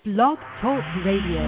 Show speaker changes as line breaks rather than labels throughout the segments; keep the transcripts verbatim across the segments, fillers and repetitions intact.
Blog Talk Radio.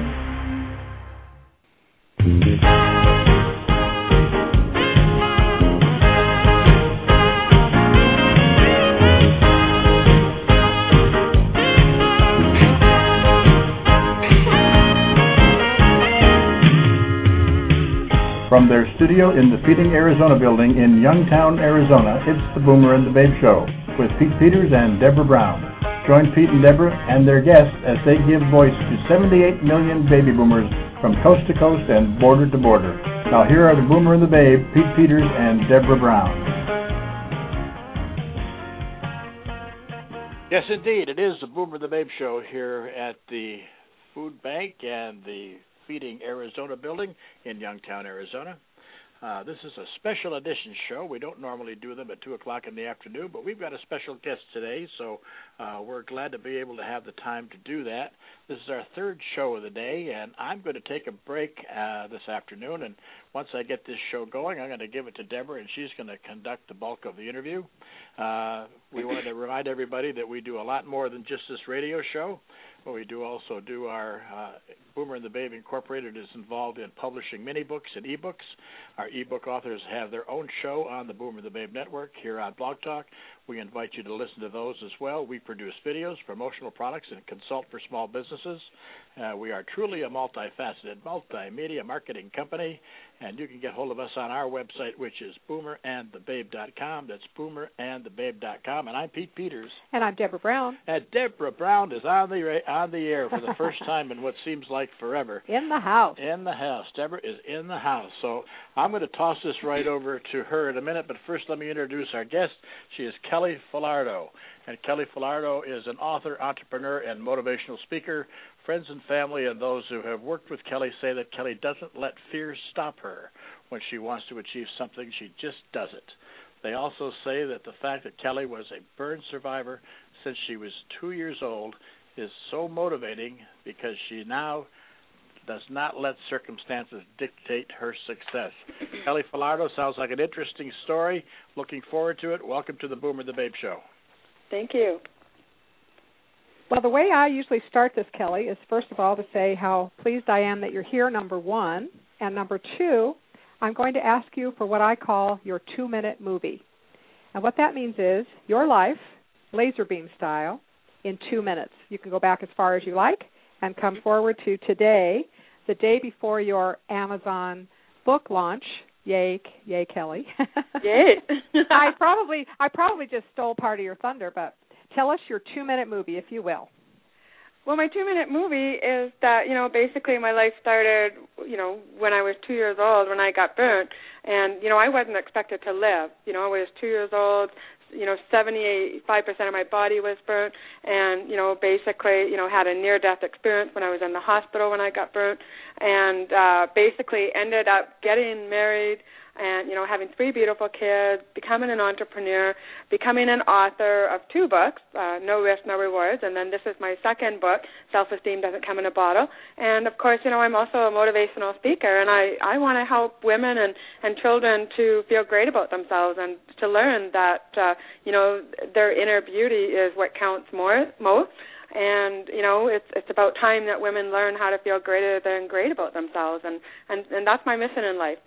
From their studio in the Feeding Arizona building in Youngtown, Arizona, it's the Boomer and the Babe Show with Pete Peters and Deborah Brown. Join Pete and Deborah and their guests as they give voice to seventy-eight million baby boomers from coast to coast and border to border. Now here are the Boomer and the Babe, Pete Peters and Deborah Brown.
Yes, indeed. It is the Boomer and the Babe Show here at the Food Bank and the Feeding Arizona building in Youngtown, Arizona. Uh, this is a special edition show. We don't normally do them at two o'clock in the afternoon, but we've got a special guest today, so uh, we're glad to be able to have the time to do that. This is our third show of the day, and I'm going to take a break uh, this afternoon, and once I get this show going, I'm going to give it to Deborah, and she's going to conduct the bulk of the interview. Uh, we wanted to remind everybody that we do a lot more than just this radio show. But we do also do our uh, Boomer and the Babe Incorporated is involved in publishing mini books and ebooks. Our ebook authors have their own show on the Boomer and the Babe Network here on Blog Talk. We invite you to listen to those as well. We produce videos, promotional products, and consult for small businesses. Uh, we are truly a multifaceted multimedia marketing company, and you can get hold of us on our website, which is boomer and the babe dot com. That's boomer and the babe dot com. And I'm Pete Peters.
And I'm Deborah Brown.
And Deborah Brown is on the on the air for the first time in what seems like forever.
In the house.
In the house. Deborah is in the house. So I'm going to toss this right over to her in a minute, but first let me introduce our guest. She is Kelly Falardo. And Kelly Falardo is an author, entrepreneur, and motivational speaker. Friends and family and those who have worked with Kelly say that Kelly doesn't let fear stop her. When she wants to achieve something, she just does it. They also say that the fact that Kelly was a burn survivor since she was two years old is so motivating because she now does not let circumstances dictate her success. Kelly Falardo sounds like an interesting story. Looking forward to it. Welcome to the Boomer the Babe Show.
Thank you.
Well, the way I usually start this, Kelly, is first of all to say how pleased I am that you're here, number one. And number two, I'm going to ask you for what I call your two-minute movie. And what that means is your life, laser beam style, in two minutes. You can go back as far as you like and come forward to today, the day before your Amazon book launch. Yay, yay, Kelly.
Yay.
I probably I probably just stole part of your thunder, but tell us your two-minute movie, if you will.
Well, my two-minute movie is that, you know, basically my life started, you know, when I was two years old, when I got burnt. And, you know, I wasn't expected to live. You know, I was two years old. You know, seventy-five percent of my body was burnt, and, you know, basically, you know, had a near-death experience when I was in the hospital when I got burnt, and uh, basically ended up getting married and, you know, having three beautiful kids, becoming an entrepreneur, becoming an author of two books, uh, No Risk, No Rewards, and then this is my second book, Self-Esteem Doesn't Come in a Bottle. And, of course, you know, I'm also a motivational speaker, and I, I want to help women and, and children to feel great about themselves and to learn that, uh, you know, their inner beauty is what counts more most. And, you know, it's it's about time that women learn how to feel greater than great about themselves, and, and, and that's my mission in life.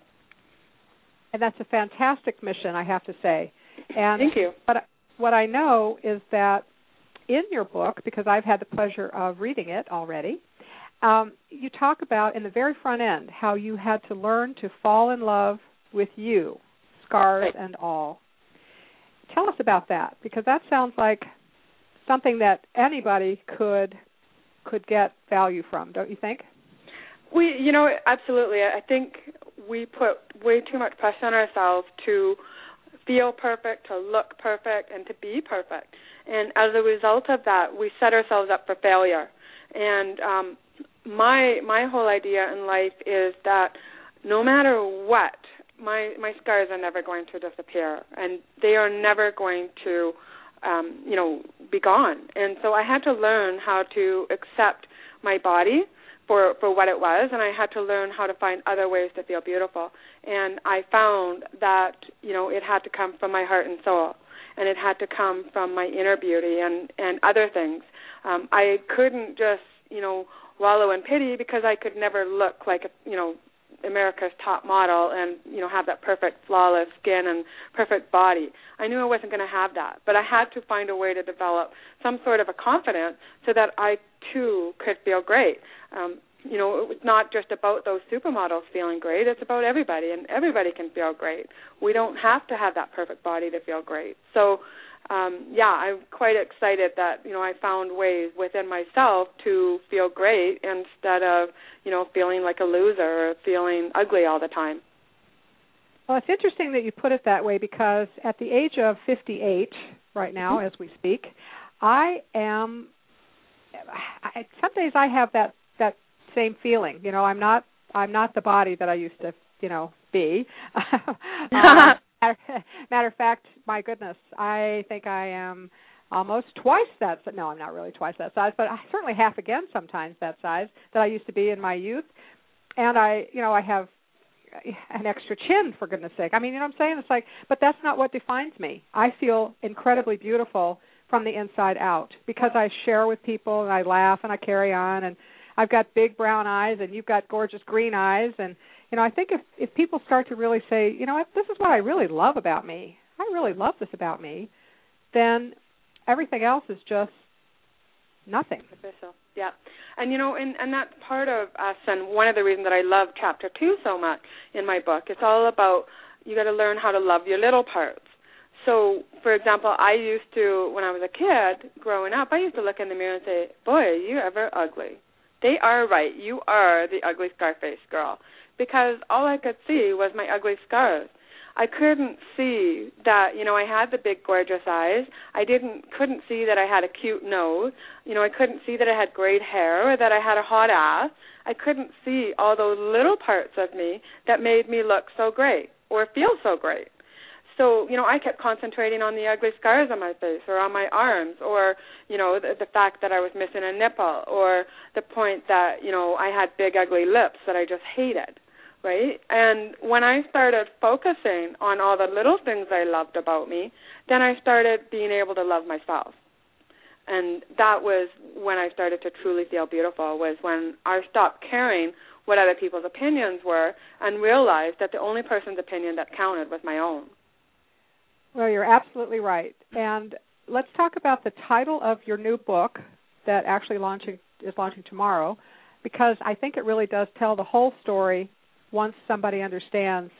And that's a fantastic mission, I have to say. And
Thank you.
What, what I know is that in your book, because I've had the pleasure of reading it already, um, you talk about in the very front end how you had to learn to fall in love with you, scars
right.
and all. Tell us about that, because that sounds like something that anybody could could get value from, don't you think?
We, you know, absolutely. I think we put way too much pressure on ourselves to feel perfect, to look perfect, and to be perfect. And as a result of that, we set ourselves up for failure. And um, my my whole idea in life is that no matter what, my my scars are never going to disappear, and they are never going to, um, you know, be gone. And so I had to learn how to accept my body for, for what it was, and I had to learn how to find other ways to feel beautiful. And I found that, you know, it had to come from my heart and soul, and it had to come from my inner beauty and, and other things. Um, I couldn't just, you know, wallow in pity because I could never look like, a, you know, America's top model and, you know, have that perfect, flawless skin and perfect body. I knew I wasn't going to have that, but I had to find a way to develop some sort of a confidence so that I, too, could feel great. Um, you know, it was not just about those supermodels feeling great. It's about everybody, and everybody can feel great. We don't have to have that perfect body to feel great. So, Um, yeah, I'm quite excited that, you know, I found ways within myself to feel great instead of, you know, feeling like a loser or feeling ugly all the time.
Well, it's interesting that you put it that way because at the age of fifty-eight right now, mm-hmm. as we speak, I am, I, some days I have that, that same feeling. You know, I'm not, I'm not the body that I used to, you know, be. um, Matter of fact, my goodness, I think I am almost twice that size. No, I'm not really twice that size, but I certainly half again sometimes that size that I used to be in my youth. And I, you know, I have an extra chin, for goodness sake. I mean, you know what I'm saying? It's like, but that's not what defines me. I feel incredibly beautiful from the inside out because I share with people and I laugh and I carry on, and I've got big brown eyes and you've got gorgeous green eyes. And you know, I think if, if people start to really say, you know what, this is what I really love about me, I really love this about me, then everything else is just nothing.
Official. Yeah. And, you know, and, and that's part of us, and one of the reasons that I love Chapter two so much in my book. It's all about you got to learn how to love your little parts. So, for example, I used to, when I was a kid, growing up, I used to look in the mirror and say, boy, are you ever ugly. They are right. You are the ugly Scarface girl. Because all I could see was my ugly scars. I couldn't see that, you know, I had the big, gorgeous eyes. I didn't, couldn't see that I had a cute nose. You know, I couldn't see that I had great hair or that I had a hot ass. I couldn't see all those little parts of me that made me look so great or feel so great. So, you know, I kept concentrating on the ugly scars on my face or on my arms or, you know, the, the fact that I was missing a nipple or the point that, you know, I had big, ugly lips that I just hated, right? And when I started focusing on all the little things I loved about me, then I started being able to love myself. And that was when I started to truly feel beautiful, was when I stopped caring what other people's opinions were and realized that the only person's opinion that counted was my own.
Well, you're absolutely right. And let's talk about the title of your new book that actually launching is launching tomorrow, because I think it really does tell the whole story once somebody understands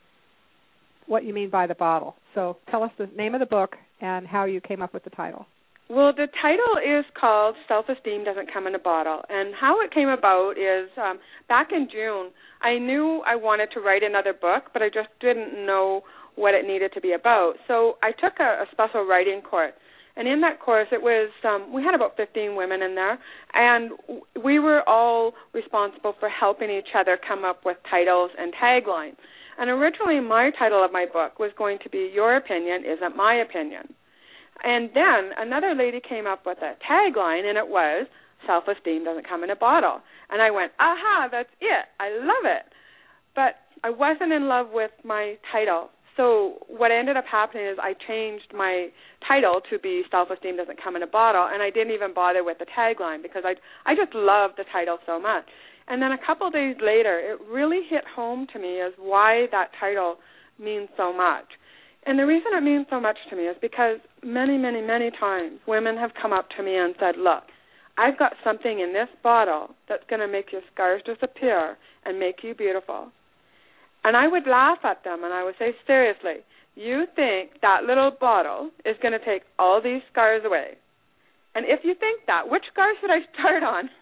what you mean by the bottle. So tell us the name of the book and how you came up with the title.
Well, the title is called Self-Esteem Doesn't Come in a Bottle. And how it came about is um, back in June, I knew I wanted to write another book, but I just didn't know what it needed to be about. So I took a, a special writing course. And in that course, it was, um, we had about fifteen women in there, and we were all responsible for helping each other come up with titles and taglines. And originally, my title of my book was going to be Your Opinion Isn't My Opinion. And then another lady came up with a tagline, and it was, Self-Esteem Doesn't Come in a Bottle. And I went, aha, that's it. I love it. But I wasn't in love with my title. So what ended up happening is I changed my title to be Self-Esteem Doesn't Come in a Bottle, and I didn't even bother with the tagline because I I just loved the title so much. And then a couple of days later, it really hit home to me as why that title means so much. And the reason it means so much to me is because many, many, many times women have come up to me and said, look, I've got something in this bottle that's going to make your scars disappear and make you beautiful. And I would laugh at them, and I would say, seriously, you think that little bottle is going to take all these scars away? And if you think that, which scars should I start on?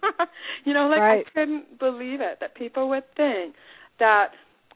you know, like right. I couldn't believe it, that people would think that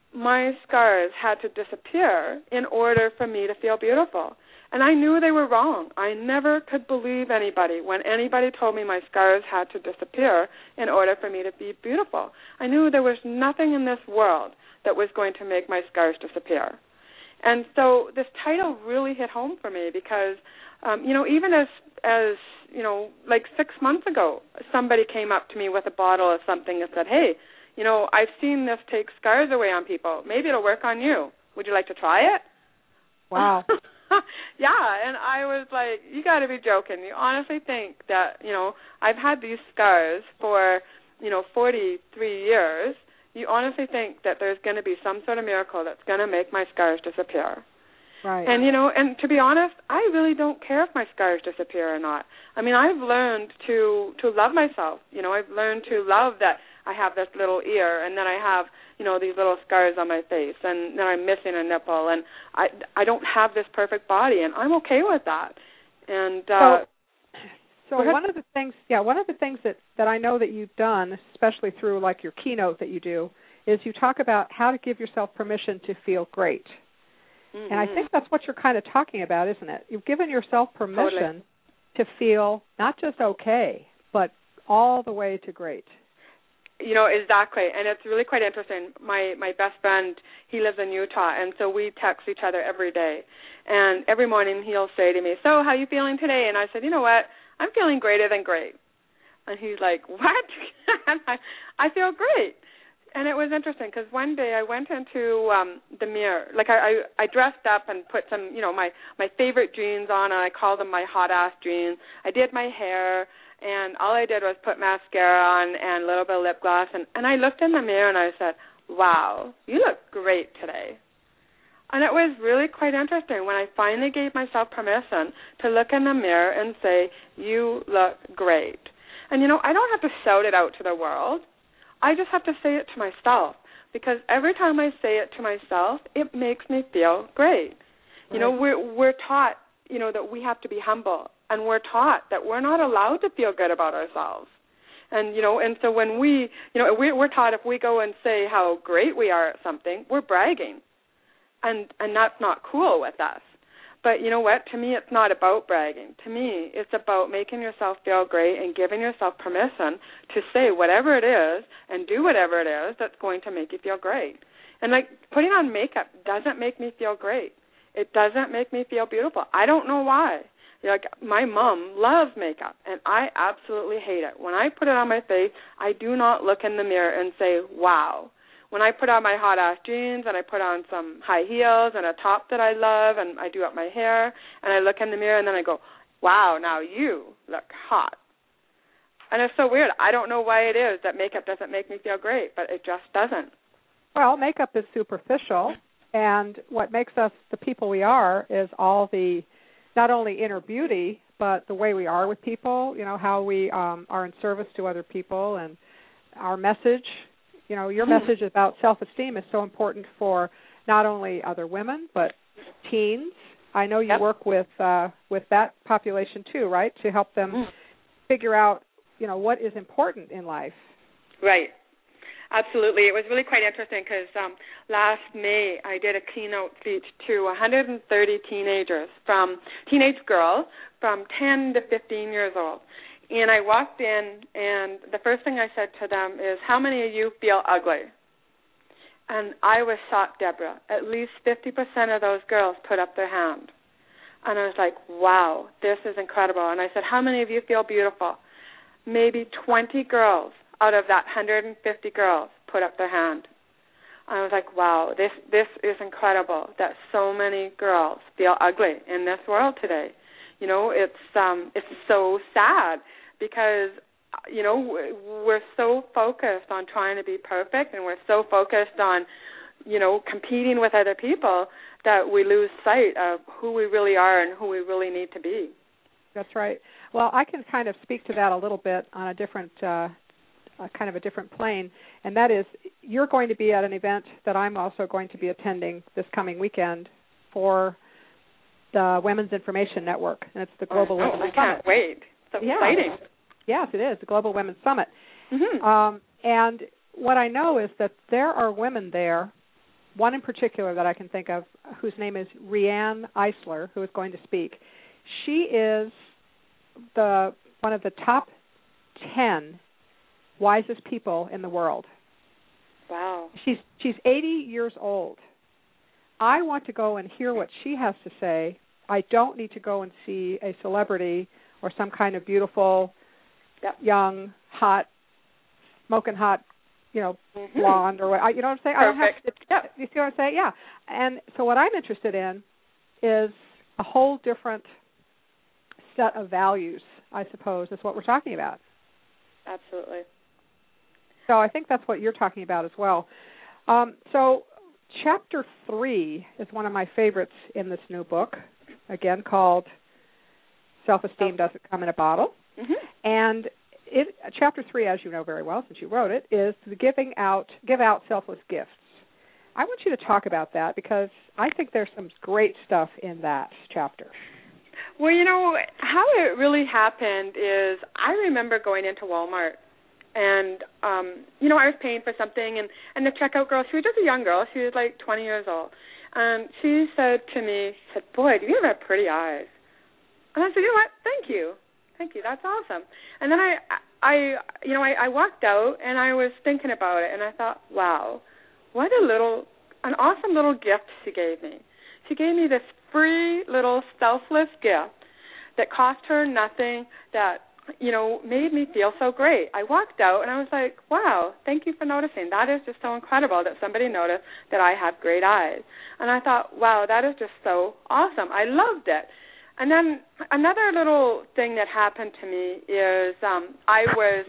my scars had to disappear in order for me to feel beautiful. And I knew they were wrong. I never could believe anybody when anybody told me my scars had to disappear in order for me to be beautiful. I knew there was nothing in this world that was going to make my scars disappear. And so this title really hit home for me because, um, you know, even as, as, you know, like six months ago, somebody came up to me with a bottle of something and said, hey, you know, I've seen this take scars away on people. Maybe it'll work on you. Would you like to try it?
Wow.
Yeah, and I was like, you got to be joking. You honestly think that, you know, I've had these scars for, you know, forty-three years. You honestly think that there's going to be some sort of miracle that's going to make my scars disappear.
Right.
And, you know, and to be honest, I really don't care if my scars disappear or not. I mean, I've learned to, to love myself. You know, I've learned to love that I have this little ear and then I have, you know, these little scars on my face and then I'm missing a nipple and I, I don't have this perfect body and I'm okay with that. And uh,
so, so one of the things, yeah, one of the things that, that I know that you've done, especially through like your keynote that you do, is you talk about how to give yourself permission to feel great. Mm-hmm. And I think that's what you're kind of talking about, isn't it? You've given yourself permission
totally.
to feel not just okay, but all the way to great.
You know, exactly. And it's really quite interesting. My my best friend, he lives in Utah, and so we text each other every day. And every morning he'll say to me, so how are you feeling today? And I said, you know what? I'm feeling greater than great. And he's like, what? And I, I feel great. And it was interesting because one day I went into um, the mirror. Like I, I, I dressed up and put some, you know, my, my favorite jeans on, and I called them my hot-ass jeans. I did my hair, and all I did was put mascara on and a little bit of lip gloss. And, and I looked in the mirror and I said, wow, you look great today. And it was really quite interesting when I finally gave myself permission to look in the mirror and say, you look great. And, you know, I don't have to shout it out to the world. I just have to say it to myself, because every time I say it to myself, it makes me feel great. Right. You know, we're we're taught, you know, that we have to be humble, and we're taught that we're not allowed to feel good about ourselves. And, you know, and so when we, you know, we're, we're taught if we go and say how great we are at something, we're bragging, and and that's not cool with us. But you know what? To me, it's not about bragging. To me, it's about making yourself feel great and giving yourself permission to say whatever it is and do whatever it is that's going to make you feel great. And, like, putting on makeup doesn't make me feel great. It doesn't make me feel beautiful. I don't know why. Like, my mom loves makeup, and I absolutely hate it. When I put it on my face, I do not look in the mirror and say, wow. When I put on my hot-ass jeans and I put on some high heels and a top that I love and I do up my hair and I look in the mirror and then I go, wow, now you look hot. And it's so weird. I don't know why it is that makeup doesn't make me feel great, but it just doesn't.
Well, makeup is superficial, and what makes us the people we are is all the, not only inner beauty, but the way we are with people, you know, how we um, are in service to other people and our message. You know, your message about self-esteem is so important for not only other women, but teens. I know you
yep.
work with uh, with that population too, right, to help them mm. figure out, you know, what is important in life.
Right. Absolutely. It was really quite interesting because um, last May I did a keynote speech to one hundred thirty teenagers, from teenage girls from ten to fifteen years old. And I walked in, and the first thing I said to them is, how many of you feel ugly? And I was shocked, Deborah. At least fifty percent of those girls put up their hand. And I was like, wow, this is incredible. And I said, how many of you feel beautiful? Maybe twenty girls out of that one hundred fifty girls put up their hand. And I was like, wow, this this is incredible that so many girls feel ugly in this world today. You know, it's um, it's so sad because, you know, we're so focused on trying to be perfect, and we're so focused on, you know, competing with other people that we lose sight of who we really are and who we really need to be.
That's right. Well, I can kind of speak to that a little bit on a different, uh, uh, kind of a different plane, and that is you're going to be at an event that I'm also going to be attending this coming weekend for the Women's Information Network, and it's the Global
oh,
Women's
I
Summit.
Can't wait. So
yeah.
exciting.
Yes, it is, the Global Women's Summit.
Mm-hmm.
Um, and what I know is that there are women there, one in particular that I can think of, whose name is Rianne Eisler, who is going to speak. She is the one of the top ten wisest people in the world.
Wow.
She's she's eighty years old. I want to go and hear what she has to say. I don't need to go and see a celebrity or some kind of beautiful,
yep.
young, hot, smoking hot, you know, mm-hmm. blonde or what. You know what I'm saying?
Perfect.
I don't have to,
yep.
You see what I'm saying? Yeah. And so what I'm interested in is a whole different set of values, I suppose, is what we're talking about.
Absolutely.
So I think that's what you're talking about as well. Um, so chapter three is one of my favorites in this new book, again called Self-Esteem Doesn't Come in a Bottle.
Mm-hmm.
And it, chapter three, as you know very well since you wrote it, is the giving out, give out selfless gifts. I want you to talk about that because I think there's some great stuff in that chapter.
Well, you know, how it really happened is I remember going into Walmart and, um, you know, I was paying for something, and, and the checkout girl, she was just a young girl. She was like twenty years old. And she said to me, said, boy, do you have pretty eyes? And I said, you know what, thank you. Thank you, that's awesome. And then I, I you know, I, I walked out, and I was thinking about it, and I thought, wow, what a little, an awesome little gift she gave me. She gave me this free little selfless gift that cost her nothing, that, you know, made me feel so great. I walked out, and I was like, wow, thank you for noticing. That is just so incredible that somebody noticed that I have great eyes. And I thought, wow, that is just so awesome. I loved it. And then another little thing that happened to me is um, I was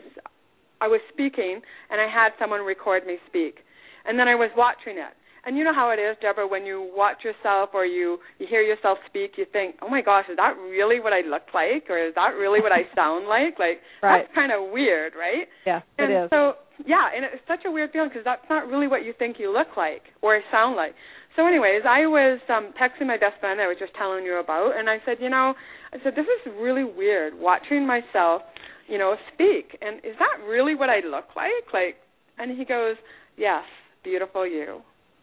I was speaking, and I had someone record me speak. And then I was watching it. And you know how it is, Deborah, when you watch yourself or you, you hear yourself speak, you think, oh, my gosh, is that really what I look like? Or is that really what I sound like? Like,
right.
That's kind of weird, right?
Yeah,
and
it is.
So, yeah, and it's such a weird feeling because that's not really what you think you look like or sound like. So anyways, I was um, texting my best friend I was just telling you about, and I said, you know, I said, this is really weird, watching myself, you know, speak. And is that really what I look like? Like, and he goes, yes, beautiful you.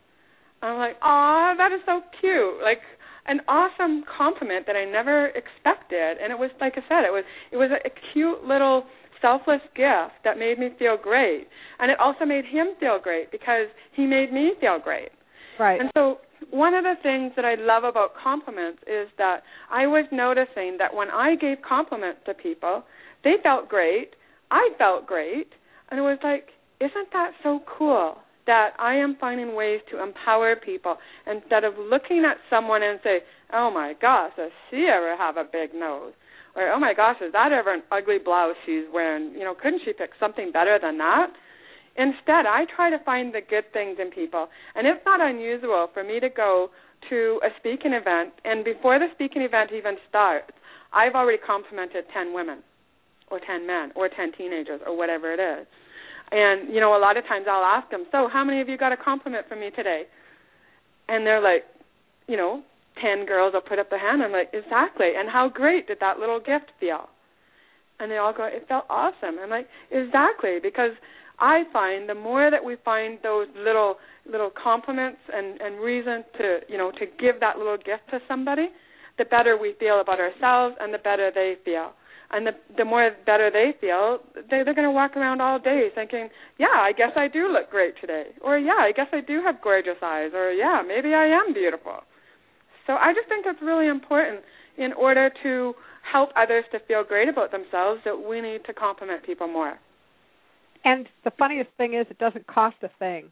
I'm like, aw, that is so cute. Like, an awesome compliment that I never expected. And it was, like I said, it was it was a cute little selfless gift that made me feel great. And it also made him feel great because he made me feel great.
Right.
And so one of the things that I love about compliments is that I was noticing that when I gave compliments to people, they felt great, I felt great, and it was like, isn't that so cool that I am finding ways to empower people instead of looking at someone and say, oh, my gosh, does she ever have a big nose? Or, oh, my gosh, is that ever an ugly blouse she's wearing? You know, couldn't she pick something better than that? Instead, I try to find the good things in people. And it's not unusual for me to go to a speaking event, and before the speaking event even starts, I've already complimented ten women or ten men or ten teenagers or whatever it is. And, you know, a lot of times I'll ask them, so how many of you got a compliment from me today? And they're like, you know, ten girls will put up their hand. I'm like, exactly. And how great did that little gift feel? And they all go, it felt awesome. I'm like, exactly, because I find the more that we find those little little compliments and, and reasons to, you know, to give that little gift to somebody, the better we feel about ourselves and the better they feel. And the the more better they feel, they, they're going to walk around all day thinking, yeah, I guess I do look great today. Or, yeah, I guess I do have gorgeous eyes. Or, yeah, maybe I am beautiful. So I just think it's really important in order to help others to feel great about themselves that we need to compliment people more.
And the funniest thing is it doesn't cost a thing.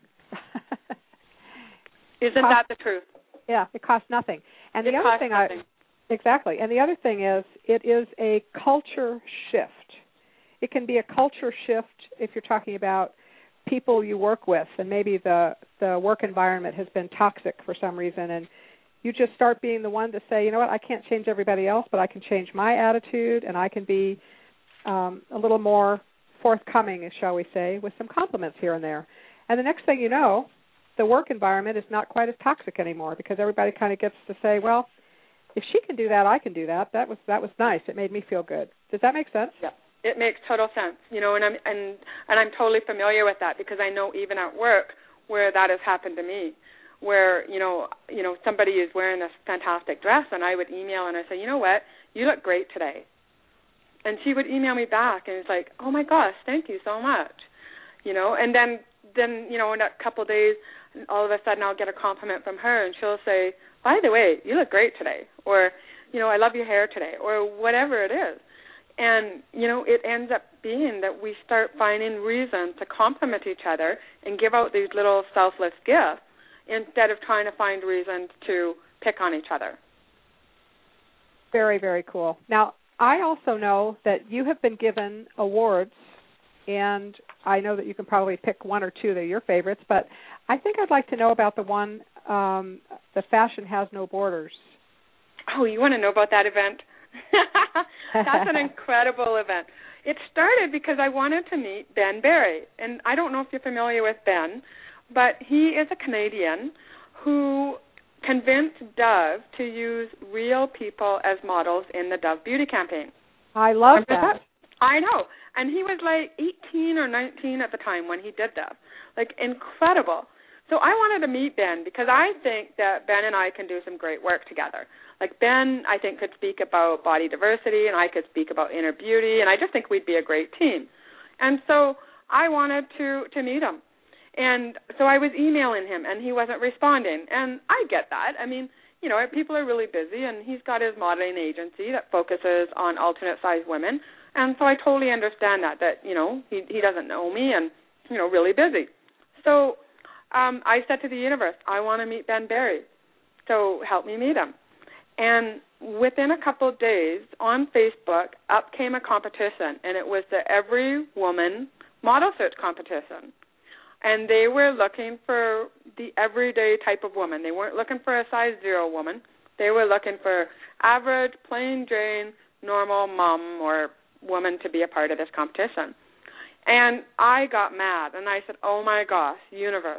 Isn't
cost,
that the truth?
Yeah, it costs nothing. And
it
the other thing
nothing.
I exactly. And the other thing is it is a culture shift. It can be a culture shift if you're talking about people you work with, and maybe the the work environment has been toxic for some reason, and you just start being the one to say, you know what, I can't change everybody else, but I can change my attitude, and I can be um, a little more forthcoming, shall we say, with some compliments here and there. And the next thing you know, the work environment is not quite as toxic anymore because everybody kind of gets to say, well, if she can do that, I can do that. That was that was nice. It made me feel good. Does that make sense?
Yeah, it makes total sense. You know, and I'm and and I'm totally familiar with that because I know even at work where that has happened to me, where you know you know somebody is wearing this fantastic dress, and I would email and I say, you know what, you look great today. And she would email me back, and it's like, oh, my gosh, thank you so much. You know, and then, then you know, in a couple of days, all of a sudden I'll get a compliment from her, and she'll say, by the way, you look great today, or, you know, I love your hair today, or whatever it is. And, you know, it ends up being that we start finding reasons to compliment each other and give out these little selfless gifts instead of trying to find reasons to pick on each other.
Very, very cool. Now, I also know that you have been given awards, and I know that you can probably pick one or two that are your favorites, but I think I'd like to know about the one, um, the Fashion Has No Borders.
Oh, you want to know about that event? That's an incredible event. It started because I wanted to meet Ben Barry, and I don't know if you're familiar with Ben, but he is a Canadian who convinced Dove to use real people as models in the Dove Beauty campaign.
I love
Remember
that.
that. I know. And he was like eighteen or nineteen at the time when he did that. Like, incredible. So I wanted to meet Ben because I think that Ben and I can do some great work together. Like, Ben, I think, could speak about body diversity, and I could speak about inner beauty, and I just think we'd be a great team. And so I wanted to, to meet him. And so I was emailing him, and he wasn't responding. And I get that. I mean, you know, people are really busy, and he's got his modeling agency that focuses on alternate-sized women. And so I totally understand that, that, you know, he he doesn't know me and, you know, really busy. So um, I said to the universe, I want to meet Ben Barry, so help me meet him. And within a couple of days, on Facebook, up came a competition, and it was the Every Woman Model Search competition. And they were looking for the everyday type of woman. They weren't looking for a size zero woman. They were looking for average, plain Jane, normal mom or woman to be a part of this competition. And I got mad, and I said, oh, my gosh, universe,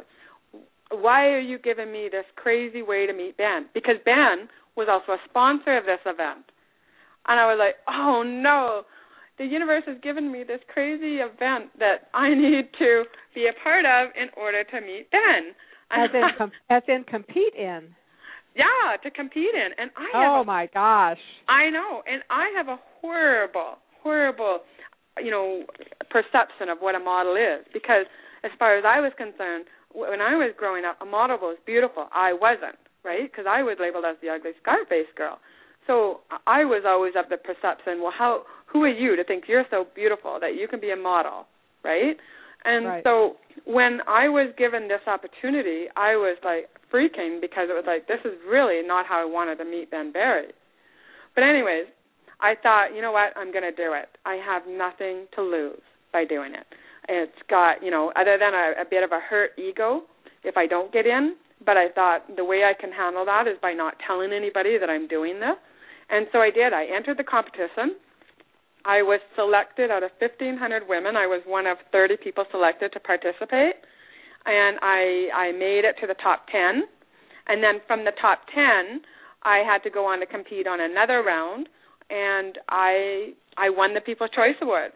why are you giving me this crazy way to meet Ben? Because Ben was also a sponsor of this event. And I was like, oh, no, the universe has given me this crazy event that I need to be a part of in order to meet Ben.
As in, com- as in compete in.
Yeah, to compete in. And I have
Oh,
a,
my gosh.
I know. And I have a horrible, horrible, you know, perception of what a model is. Because as far as I was concerned, when I was growing up, a model was beautiful. I wasn't, right? Because I was labeled as the ugly scar-faced girl. So I was always of the perception, well, how who are you to think you're so beautiful that you can be a model, right? And
right.
So when I was given this opportunity, I was like freaking because it was like, this is really not how I wanted to meet Ben Barry. But anyways, I thought, you know what, I'm going to do it. I have nothing to lose by doing it. It's got, you know, other than a, a bit of a hurt ego if I don't get in, but I thought the way I can handle that is by not telling anybody that I'm doing this. And so I did. I entered the competition. I was selected out of fifteen hundred women. I was one of thirty people selected to participate. And I I made it to the top ten. And then from the top ten, I had to go on to compete on another round, and I I won the People's Choice Award.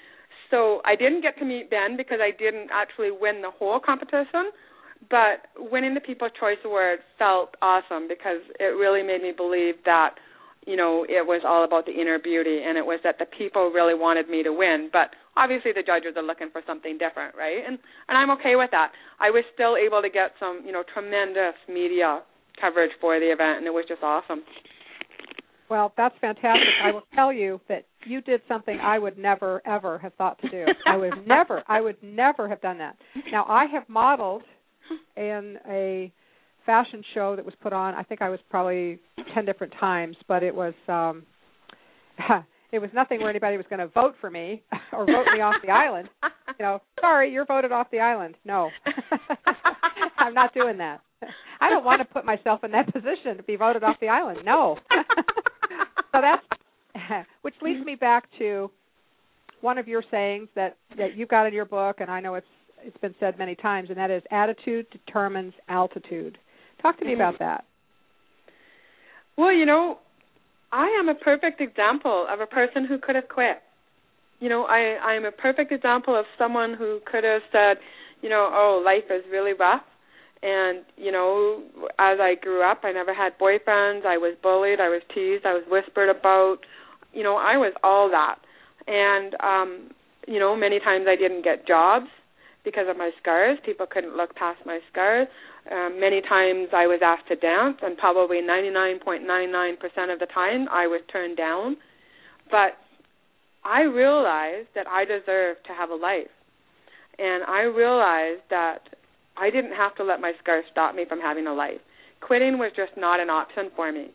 So I didn't get to meet Ben because I didn't actually win the whole competition, but winning the People's Choice Award felt awesome because it really made me believe that, you know, it was all about the inner beauty, and it was that the people really wanted me to win. But obviously the judges are looking for something different, right? And and I'm okay with that. I was still able to get some, you know, tremendous media coverage for the event, and it was just awesome.
Well, that's fantastic. I will tell you that you did something I would never, ever have thought to do. I would never, I would never have done that. Now, I have modeled in a fashion show that was put on. I think I was probably ten different times, but it was um, it was nothing where anybody was going to vote for me or vote me off the island. You know, sorry, you're voted off the island. No, I'm not doing that. I don't want to put myself in that position to be voted off the island. No. So that's, which leads me back to one of your sayings that, that you've got in your book, and I know it's it's been said many times, and that is attitude determines altitude. Talk to me about that.
Well, you know, I am a perfect example of a person who could have quit. You know, I, I am a perfect example of someone who could have said, you know, oh, life is really rough. And, you know, as I grew up, I never had boyfriends. I was bullied. I was teased. I was whispered about. You know, I was all that. And, um, you know, many times I didn't get jobs because of my scars. People couldn't look past my scars. Um, many times I was asked to dance, and probably ninety-nine point nine nine percent of the time I was turned down. But I realized that I deserved to have a life. And I realized that I didn't have to let my scars stop me from having a life. Quitting was just not an option for me.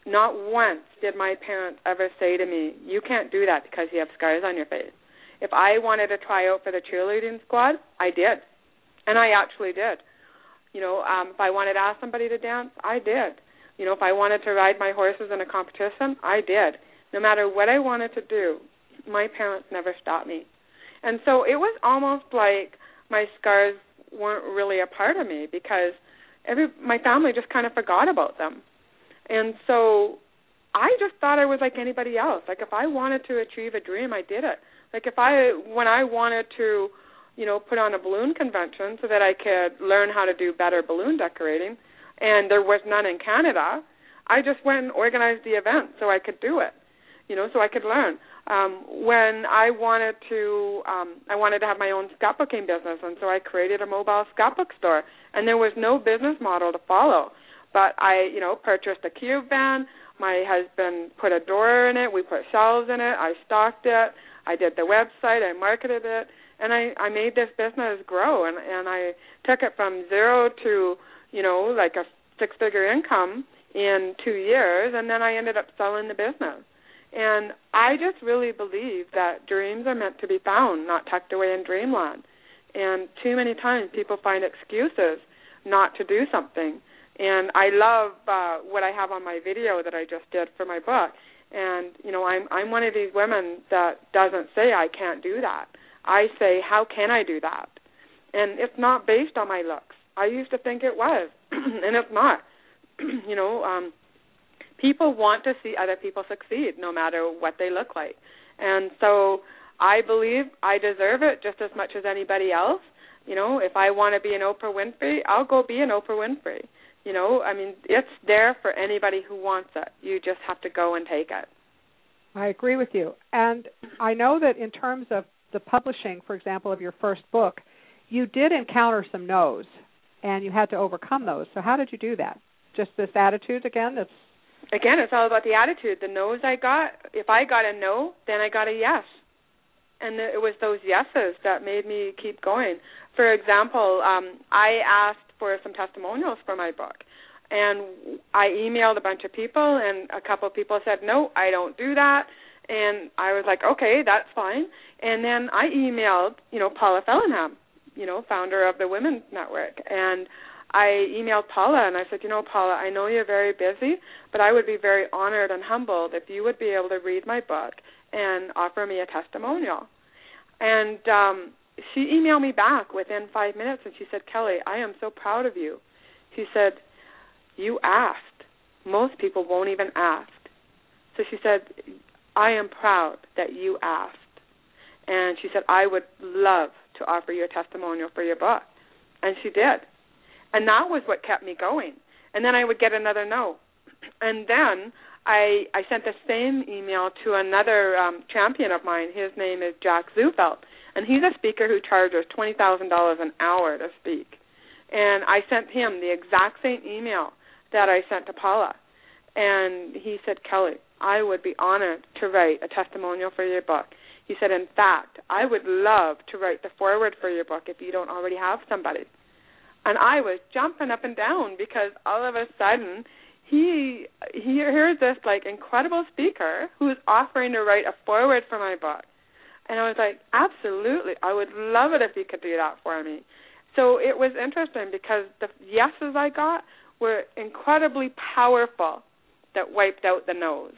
not once did my parents ever say to me, you can't do that because you have scars on your face. If I wanted to try out for the cheerleading squad, I did. And I actually did. You know, um, if I wanted to ask somebody to dance, I did. You know, if I wanted to ride my horses in a competition, I did. No matter what I wanted to do, my parents never stopped me. And so it was almost like my scars weren't really a part of me because every my family just kind of forgot about them. And so I just thought I was like anybody else. Like if I wanted to achieve a dream, I did it. Like if I, when I wanted to, you know, put on a balloon convention so that I could learn how to do better balloon decorating, and there was none in Canada, I just went and organized the event so I could do it, you know, so I could learn. Um, when I wanted to, um, I wanted to have my own scrapbooking business, and so I created a mobile scrapbook store, and there was no business model to follow. But I, you know, purchased a cube van. My husband put a door in it. We put shelves in it. I stocked it. I did the website. I marketed it, and I, I made this business grow. And, and I took it from zero to, you know, like a six-figure income in two years, and then I ended up selling the business. And I just really believe that dreams are meant to be found, not tucked away in dreamland. And too many times people find excuses not to do something. And I love uh, what I have on my video that I just did for my book. And, you know, I'm I'm one of these women that doesn't say I can't do that. I say, how can I do that? And it's not based on my looks. I used to think it was, and it's not. you know, um, people want to see other people succeed no matter what they look like. And so I believe I deserve it just as much as anybody else. You know, if I want to be an Oprah Winfrey, I'll go be an Oprah Winfrey. You know, I mean, it's there for anybody who wants it. You just have to go and take it.
I agree with you. And I know that in terms of the publishing, for example, of your first book, you did encounter some no's, and you had to overcome those. So how did you do that? Just this attitude again? That's
Again, it's all about the attitude. The no's I got, if I got a no, then I got a yes. And it was those yeses that made me keep going. For example, um, I asked for some testimonials for my book, and I emailed a bunch of people, and a couple of people said, no, I don't do that. And I was like, okay, that's fine. And then I emailed, you know, Paula Fellingham, you know, founder of the Women's Network, and I emailed Paula, and I said, you know, Paula, I know you're very busy, but I would be very honored and humbled if you would be able to read my book and offer me a testimonial. And um, she emailed me back within five minutes, and she said, Kelly, I am so proud of you. She said, you asked. Most people won't even ask. So she said, I am proud that you asked. And she said, I would love to offer you a testimonial for your book. And she did. And that was what kept me going. And then I would get another no. And then I I sent the same email to another um, champion of mine. His name is Jack Zufelt. And he's a speaker who charges twenty thousand dollars an hour to speak. And I sent him the exact same email that I sent to Paula. And he said, Kelly, I would be honored to write a testimonial for your book. He said, in fact, I would love to write the foreword for your book if you don't already have somebody. And I was jumping up and down because all of a sudden he he hears this like incredible speaker who's offering to write a foreword for my book. And I was like, absolutely, I would love it if you could do that for me. So it was interesting because the yeses I got were incredibly powerful that wiped out the no's.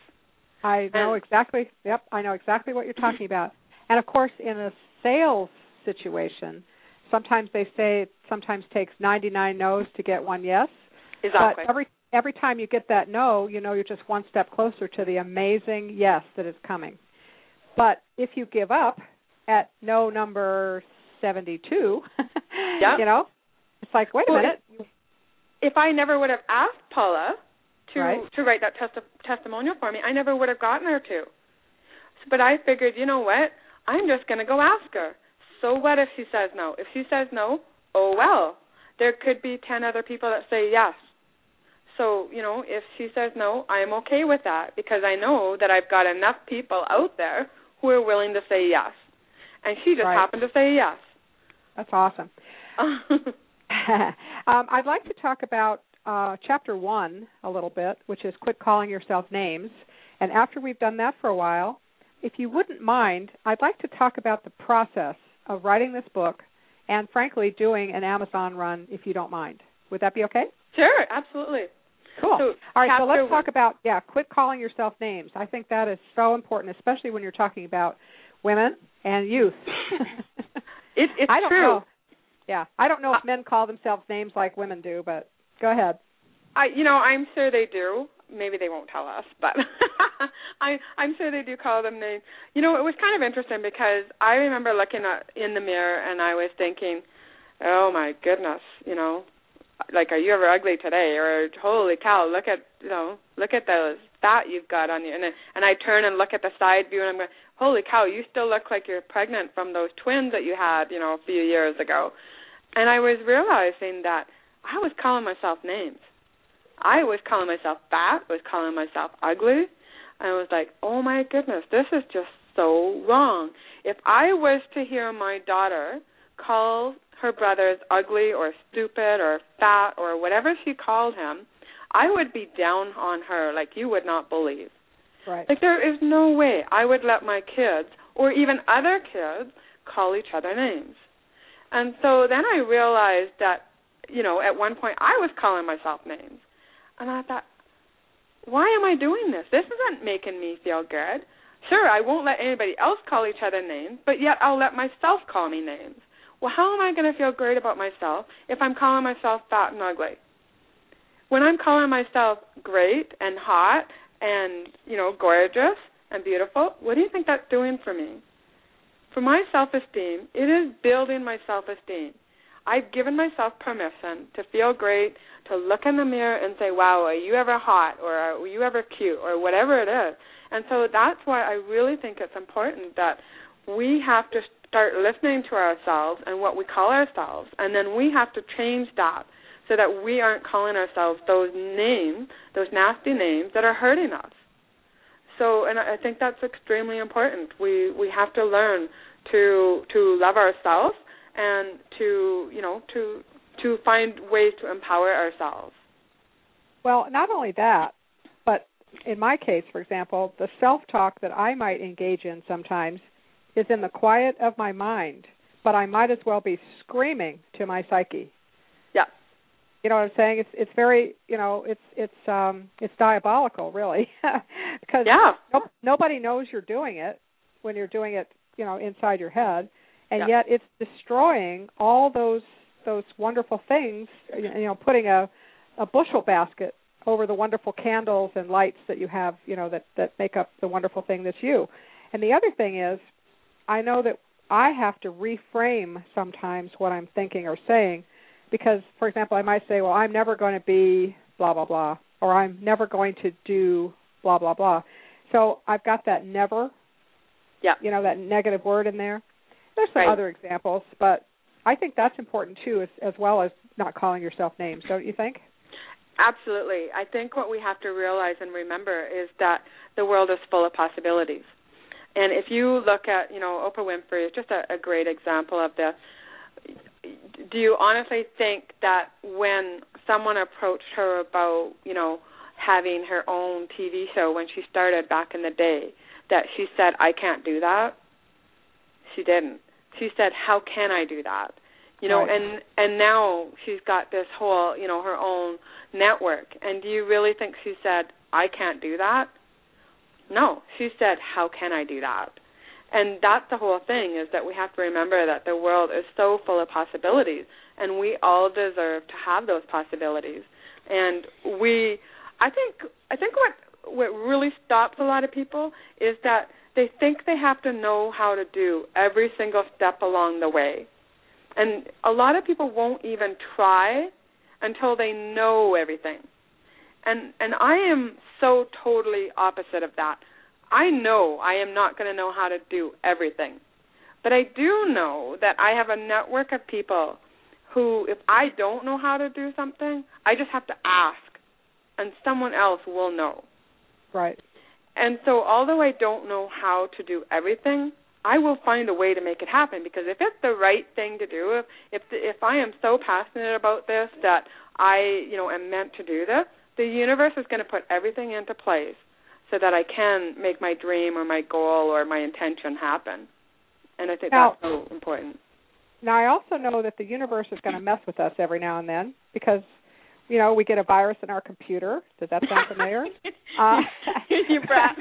I know and, exactly, yep, I know exactly what you're talking about. And, of course, in a sales situation, sometimes they say it sometimes takes ninety-nine no's to get one yes.
Exactly.
But every every time you get that no, you know you're just one step closer to the amazing yes that is coming. But if you give up at no number seventy-two,
yep.
you know, it's like, wait a
well,
minute.
If, if I never would have asked Paula to
right.
to write that testi- testimonial for me, I never would have gotten her to. So, but I figured, you know what, I'm just going to go ask her. So what if she says no? If she says no, oh well. There could be ten other people that say yes. So, you know, if she says no, I'm okay with that because I know that I've got enough people out there who are willing to say yes. And she just
right.
happened to say yes.
That's awesome. um, I'd like to talk about uh, chapter one a little bit, which is quit calling yourself names. And after we've done that for a while, if you wouldn't mind, I'd like to talk about the process of writing this book and, frankly, doing an Amazon run, if you don't mind. Would that be okay?
Sure, absolutely.
Cool.
So,
All right, so let's
one.
talk about, yeah, quit calling yourself names. I think that is so important, especially when you're talking about women and youth.
it, it's
I don't
true.
know. Yeah, I don't know if men call themselves names like women do, but go ahead.
I, you know, I'm sure they do. Maybe they won't tell us, but I, I'm sure they do call them names. You know, it was kind of interesting because I remember looking at, in the mirror and I was thinking, oh my goodness, you know, like, are you ever ugly today? Or holy cow, look at, you know, look at the fat you've got on you. And and I turn and look at the side view and I'm going, holy cow, you still look like you're pregnant from those twins that you had, you know, a few years ago. And I was realizing that I was calling myself names. I was calling myself fat, I was calling myself ugly, and I was like, oh my goodness, this is just so wrong. If I was to hear my daughter call her brothers ugly or stupid or fat or whatever she called him, I would be down on her like you would not believe.
Right.
Like there is no way I would let my kids or even other kids call each other names. And so then I realized that, you know, at one point I was calling myself names. And I thought, why am I doing this? This isn't making me feel good. Sure, I won't let anybody else call each other names, but yet I'll let myself call me names. Well, how am I going to feel great about myself if I'm calling myself fat and ugly? When I'm calling myself great and hot and, you know, gorgeous and beautiful, what do you think that's doing for me? For my self-esteem, it is building my self-esteem. I've given myself permission to feel great, to look in the mirror and say, wow, are you ever hot or are you ever cute or whatever it is. And so that's why I really think it's important that we have to start listening to ourselves and what we call ourselves, and then we have to change that so that we aren't calling ourselves those names, those nasty names that are hurting us. So, and I think that's extremely important. We we have to learn to to love ourselves and to, you know, to to find ways to empower ourselves.
Well, not only that, but in my case, for example, the self-talk that I might engage in sometimes is in the quiet of my mind, but I might as well be screaming to my psyche.
Yeah.
You know what I'm saying? It's it's very, you know, it's it's um it's diabolical, really, because
yeah.
no, nobody knows you're doing it when you're doing it, you know, inside your head, and
yeah.
yet it's destroying all those those wonderful things. You know, putting a a bushel basket over the wonderful candles and lights that you have, you know, that that make up the wonderful thing that's you. And the other thing is, I know that I have to reframe sometimes what I'm thinking or saying. Because, for example, I might say, well, I'm never going to be blah, blah, blah, or I'm never going to do blah, blah, blah. So I've got that never,
yeah.
you know, that negative word in there. There's some
right.
other examples, but I think that's important, too, as, as well as not calling yourself names, don't you think?
Absolutely. I think what we have to realize and remember is that the world is full of possibilities. And if you look at, you know, Oprah Winfrey is just a, a great example of this. Do you honestly think that when someone approached her about, you know, having her own T V show when she started back in the day, that she said, I can't do that? She didn't. She said, how can I do that? You know,
right.
and and now she's got this whole, you know, her own network. And do you really think she said, I can't do that? No. She said, how can I do that? And that's the whole thing, is that we have to remember that the world is so full of possibilities, and we all deserve to have those possibilities. And we, I think, I think what what really stops a lot of people is that they think they have to know how to do every single step along the way. And a lot of people won't even try until they know everything. And and I am so totally opposite of that. I know I am not going to know how to do everything. But I do know that I have a network of people who, if I don't know how to do something, I just have to ask, and someone else will know.
Right.
And so although I don't know how to do everything, I will find a way to make it happen, because if it's the right thing to do, if if, the, if I am so passionate about this that I, you know, am meant to do this, the universe is going to put everything into place so that I can make my dream or my goal or my intention happen. And I think
now,
that's so important.
Now, I also know that the universe is going to mess with us every now and then because, you know, we get a virus in our computer. Does that sound familiar? uh,
you brat.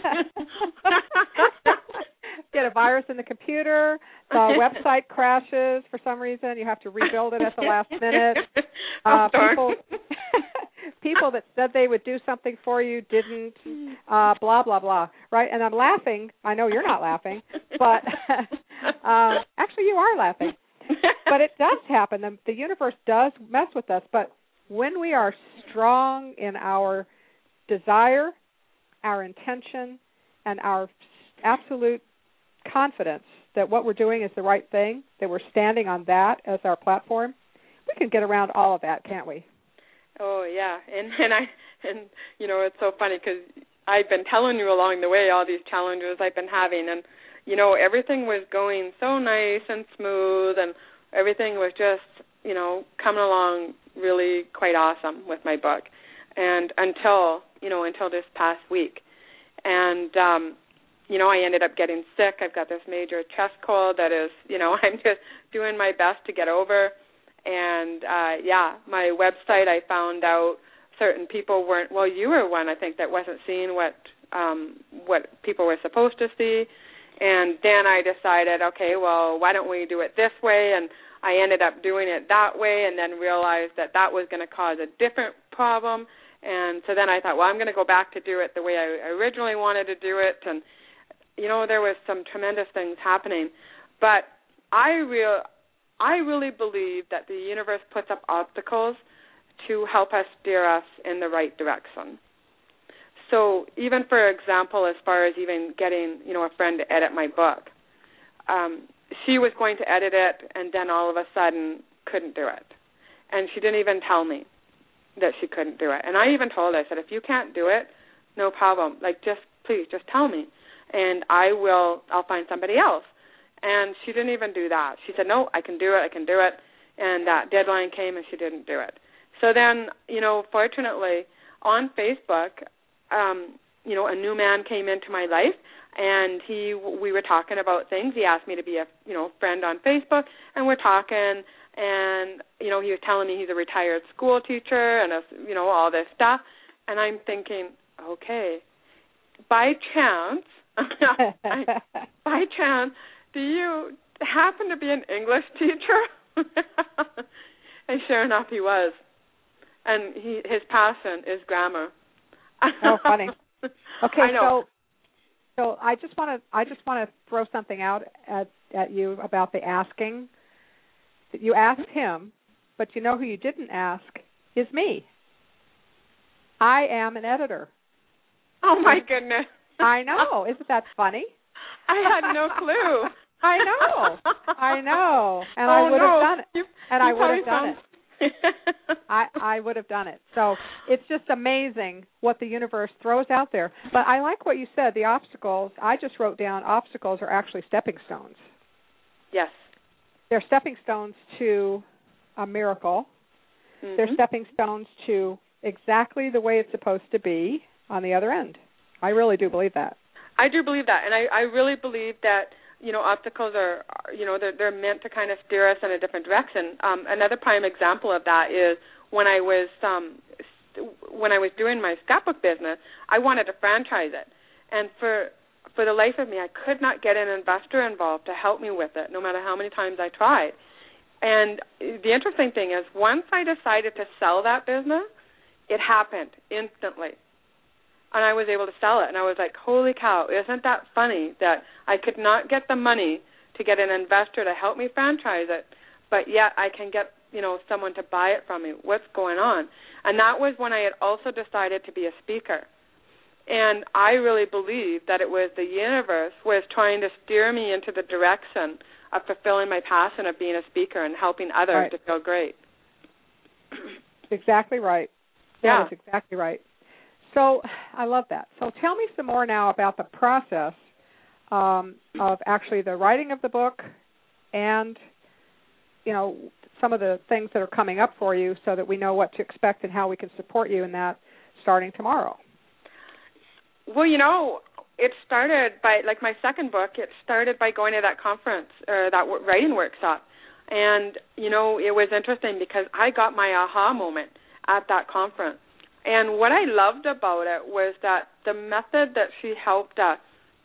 Get a virus in the computer, the website crashes for some reason, you have to rebuild it at the last minute. Uh, people, people that said they would do something for you didn't, uh, blah, blah, blah, right? And I'm laughing. I know you're not laughing, but uh, actually you are laughing. But it does happen. The, the universe does mess with us, but when we are strong in our desire, our intention, and our absolute confidence that what we're doing is the right thing, that we're standing on that as our platform, we can get around all of that, can't we?
Oh yeah, and and I and you know it's so funny because I've been telling you along the way all these challenges I've been having, and you know everything was going so nice and smooth, and everything was just you know coming along really quite awesome with my book, and until you know until this past week, and um, you know I ended up getting sick. I've got this major chest cold that is you know I'm just doing my best to get over. And, uh, yeah, my website, I found out certain people weren't, well, you were one, I think, that wasn't seeing what um, what people were supposed to see. And then I decided, okay, well, why don't we do it this way? And I ended up doing it that way and then realized that that was going to cause a different problem. And so then I thought, well, I'm going to go back to do it the way I originally wanted to do it. And, you know, there was some tremendous things happening. But I real. I really believe that the universe puts up obstacles to help us steer us in the right direction. So even, for example, as far as even getting, you know, a friend to edit my book, um, she was going to edit it and then all of a sudden couldn't do it. And she didn't even tell me that she couldn't do it. And I even told her, I said, if you can't do it, no problem. Like, just please, just tell me. And I will, I'll find somebody else. And she didn't even do that. She said, no, I can do it, I can do it. And that deadline came and she didn't do it. So then, you know, fortunately, on Facebook, um, you know, a new man came into my life, and he, we were talking about things. He asked me to be a, you know, friend on Facebook, and we're talking, and, you know, he was telling me he's a retired school teacher and, a, you know, all this stuff. And I'm thinking, okay, by chance, I, by chance, do you happen to be an English teacher? And sure enough, he was. And he, his passion is grammar.
Oh, funny. Okay,
I know.
so so I just want to I just want to throw something out at at you about the asking. You asked him, but you know who you didn't ask is me. I am an editor.
Oh my goodness.
I know. Isn't that funny?
I had no clue.
I know, I know, and
oh,
I would
no.
have done it,
you,
and
you
I would have done
found...
it. I, I would have done it. So it's just amazing what the universe throws out there. But I like what you said, the obstacles. I just wrote down obstacles are actually stepping stones.
Yes.
They're stepping stones to a miracle. Mm-hmm. They're stepping stones to exactly the way it's supposed to be on the other end. I really do believe that.
I do believe that, and I, I really believe that, you know, obstacles are, you know, they're, they're meant to kind of steer us in a different direction. Um, another prime example of that is when I was um, when I was doing my scrapbook business, I wanted to franchise it, and for for the life of me, I could not get an investor involved to help me with it, no matter how many times I tried. And the interesting thing is, once I decided to sell that business, it happened instantly. And I was able to sell it. And I was like, holy cow, isn't that funny that I could not get the money to get an investor to help me franchise it, but yet I can get, you know, someone to buy it from me. What's going on? And that was when I had also decided to be a speaker. And I really believe that it was the universe was trying to steer me into the direction of fulfilling my passion of being a speaker and helping others right. to feel great.
Exactly right.
Yeah.
That is exactly right. So I love that. So tell me some more now about the process um, of actually the writing of the book and, you know, some of the things that are coming up for you so that we know what to expect and how we can support you in that starting tomorrow?
Well, you know, it started by, like my second book, it started by going to that conference or that writing workshop. And, you know, it was interesting because I got my aha moment at that conference. And what I loved about it was that the method that she helped us